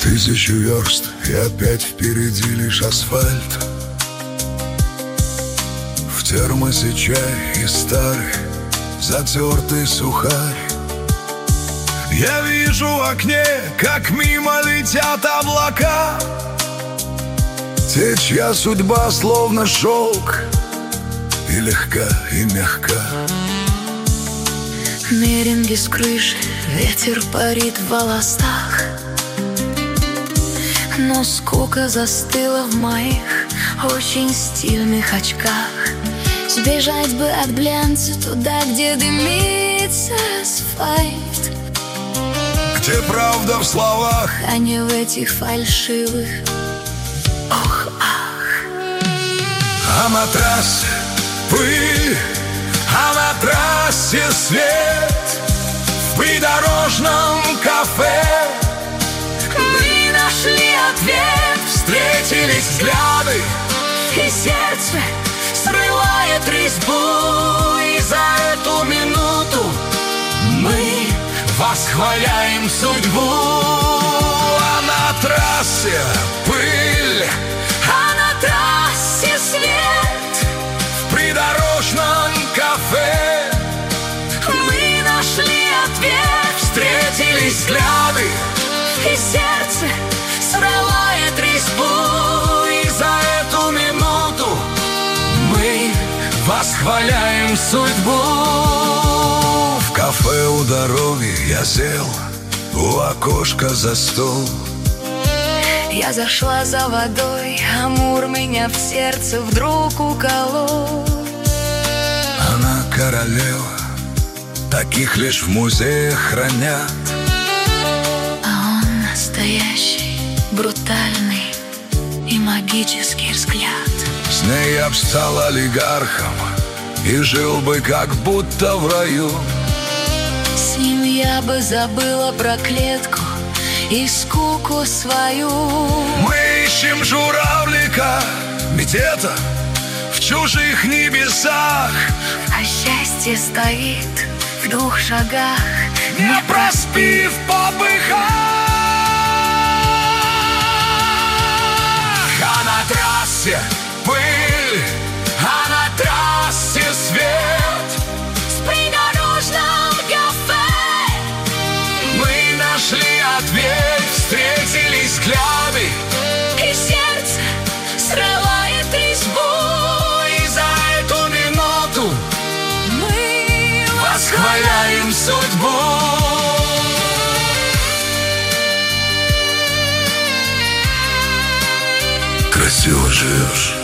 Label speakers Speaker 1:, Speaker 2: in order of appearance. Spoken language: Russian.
Speaker 1: 1000 верст, и опять впереди лишь асфальт. В термосе чай и старый затертый сухарь. Я вижу в окне, как мимо летят облака, те, чья судьба словно шелк, и легка, и мягка.
Speaker 2: Меринги с крыши, ветер парит в волосах, но скука застыла в моих очень стильных очках. Сбежать бы от глянца туда, где дымится асфальт,
Speaker 1: где правда в словах,
Speaker 2: а не в этих фальшивых ох-ах.
Speaker 1: А на трассе пыль, а на трассе свет, в придорожном кафе
Speaker 2: мы нашли ответ.
Speaker 1: встретились взгляды,
Speaker 2: И сердце срывает резьбу, и за эту минуту
Speaker 1: мы восхваляем судьбу. А на трассе пыль,
Speaker 2: а на трассе свет,
Speaker 1: в придорожном кафе
Speaker 2: мы нашли ответ.
Speaker 1: встретились взгляды,
Speaker 2: И сердце срывает резьбу,
Speaker 1: и за эту минуту мы восхваляем судьбу. В кафе у дороги я сел, у окошка за стол.
Speaker 2: Я зашла за водой, Амур меня в сердце вдруг уколол.
Speaker 1: Она королева, таких лишь в музеях хранят.
Speaker 2: А он настоящий, брутальный и магический взгляд.
Speaker 1: С ней я б стал олигархом и жил бы как будто в раю.
Speaker 2: С ним я бы забыла про клетку и скуку свою.
Speaker 1: Мы ищем журавлика где-то в чужих небесах,
Speaker 2: А счастье стоит в 2 шагах,
Speaker 1: не проспив попыхах. А на трассе пыль, а на трассе свет,
Speaker 2: в придорожном кафе
Speaker 1: мы нашли ответ. Встретились взгляды,
Speaker 2: и сердце срывает резьбу,
Speaker 1: и за эту минуту
Speaker 2: мы
Speaker 1: восхваляем судьбу. Красиво живешь,